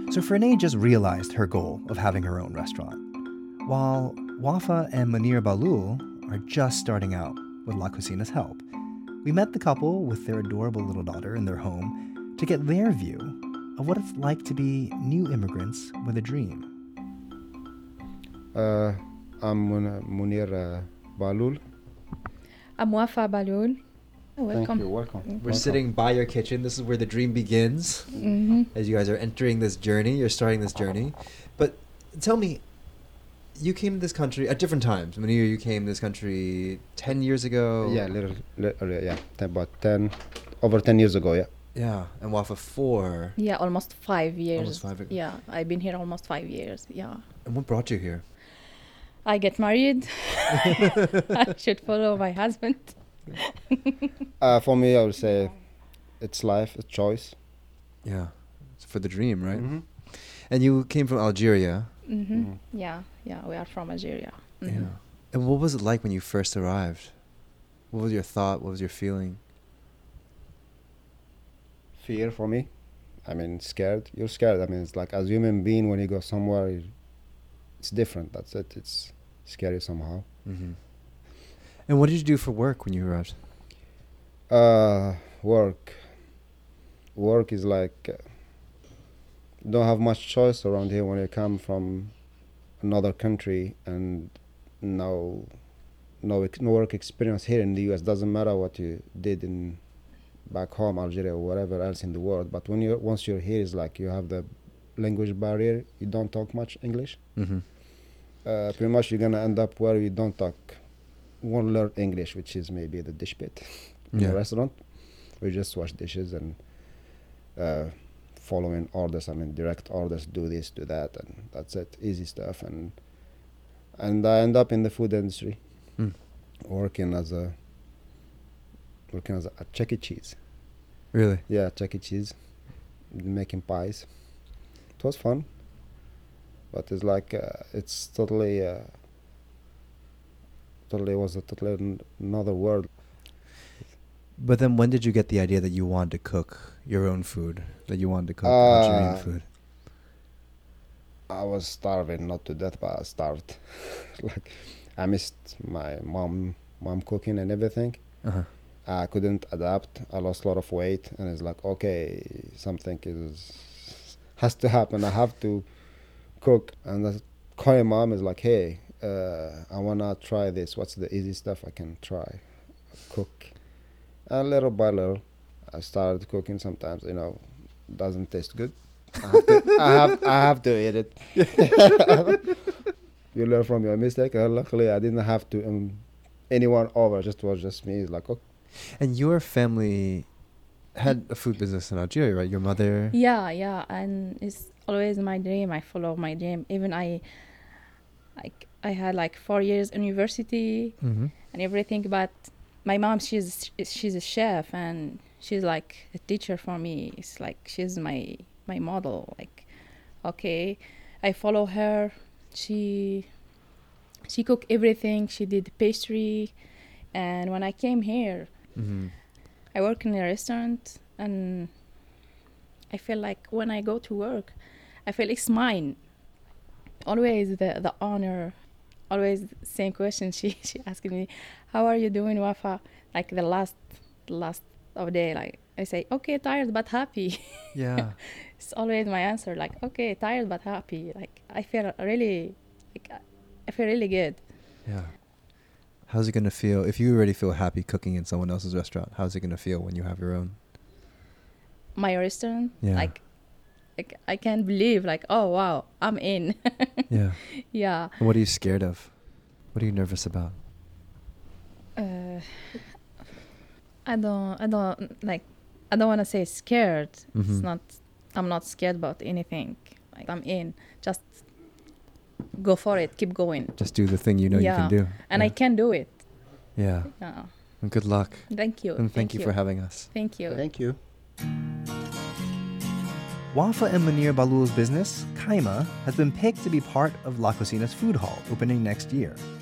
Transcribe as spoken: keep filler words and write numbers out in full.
So Fernay just realized her goal of having her own restaurant, while Wafa and Munir Bahloul are just starting out with La Cucina's help. We met the couple with their adorable little daughter in their home to get their view of what it's like to be new immigrants with a dream. Uh, I'm Mun- Munir uh, Bahloul. I'm Wafa Bahloul. Welcome. Thank you, welcome. We're welcome. sitting by your kitchen. This is where the dream begins. Mm-hmm. As you guys are entering this journey, you're starting this journey. But tell me, you came to this country at different times. Munir, you came to this country ten years ago. Yeah, little, little yeah, ten, about ten, over ten years ago, yeah. Yeah, and Wafa four. Yeah, almost five years. Almost five years. Yeah, I've been here almost five years. Yeah. And what brought you here? I get married. I should follow my husband. Uh, for me, I would say it's life, it's choice. Yeah, it's for the dream, right? Mm-hmm. And you came from Algeria. Mm-hmm. Mhm. Yeah, yeah, we are from Algeria. Mhm. Yeah. And what was it like when you first arrived? What was your thought? What was your feeling? Fear for me. I mean, scared. You're scared. I mean, it's like as a human being, when you go somewhere, you- it's different. That's it. It's scary somehow. Mm-hmm. And what did you do for work when you arrived? Uh, work. Work is like, uh, don't have much choice around here when you come from another country and no, no, ex- no work experience here in the U S. Doesn't matter what you did in back home, Algeria or whatever else in the world. But when you once you're here, it's like you have the language barrier. You don't talk much English. Mm-hmm. Uh, pretty much you're gonna end up where you don't talk, won't learn English, which is maybe the dish pit in Yeah. a restaurant. We just wash dishes and uh, following orders. I mean, direct orders, do this, do that, and that's it. Easy stuff. And and I end up in the food industry, Mm. working as a working as a, at Chuck E. Cheese. Really? Yeah, Chuck E. Cheese, making pies. It was fun, but it's like uh, it's totally, uh, totally was a totally n- another world. But then when did you get the idea that you wanted to cook your own food? That you wanted to cook Uh, Algerian food? I was starving, not to death, but I starved. Like, I missed my mom, mom cooking and everything. Uh-huh. I couldn't adapt. I lost a lot of weight, and it's like, okay, something is has to happen. I have to cook. And the calling mom is like, hey, uh, I wanna try this. What's the easy stuff I can try? Cook. And little by little, I started cooking. Sometimes, you know, doesn't taste good. I have to, I have, I have to eat it. You learn from your mistake. And luckily, I didn't have to um, anyone over. Just was just me. It's like, okay. And your family had a food business in Algeria, right? Your mother? Yeah, yeah, and it's always my dream. I follow my dream. Even I, like, I had like four years university Mm-hmm. and everything, but my mom, she's she's a chef and she's like a teacher for me. It's like she's my my model. Like, okay, I follow her. She she cooked everything. She did pastry, and when I came here, Mm-hmm. I work in a restaurant, and I feel like when I go to work, I feel it's mine. Always the the honor, always same question. She she asking me, "How are you doing, Wafa?" Like the last last of day, like I say, "Okay, tired but happy." Yeah. It's always my answer. Like, "Okay, tired but happy." Like I feel really, like I feel really good. Yeah. How's it going to feel if you already feel happy cooking in someone else's restaurant? How's it going to feel when you have your own? My restaurant, Yeah. like, like I can't believe, like, oh wow, I'm in. Yeah. Yeah. And what are you scared of? What are you nervous about? Uh, I don't, I don't like, I don't want to say scared. Mhm. It's not, I'm not scared about anything. Like I'm in, just go for it, keep going. Just do the thing you know Yeah. you can do. And yeah. I can do it. Yeah. Yeah. And good luck. Thank you. And thank, you for having us. Thank you. Thank you. Wafa and Munir Bahloul's business, Kaima, has been picked to be part of La Cucina's food hall opening next year.